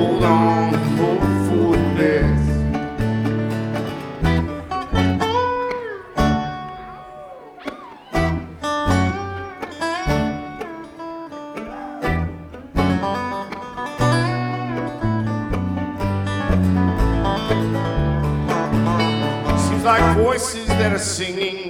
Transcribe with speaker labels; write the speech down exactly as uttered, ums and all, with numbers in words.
Speaker 1: hold on, hope for the best. Seems like voices that are singing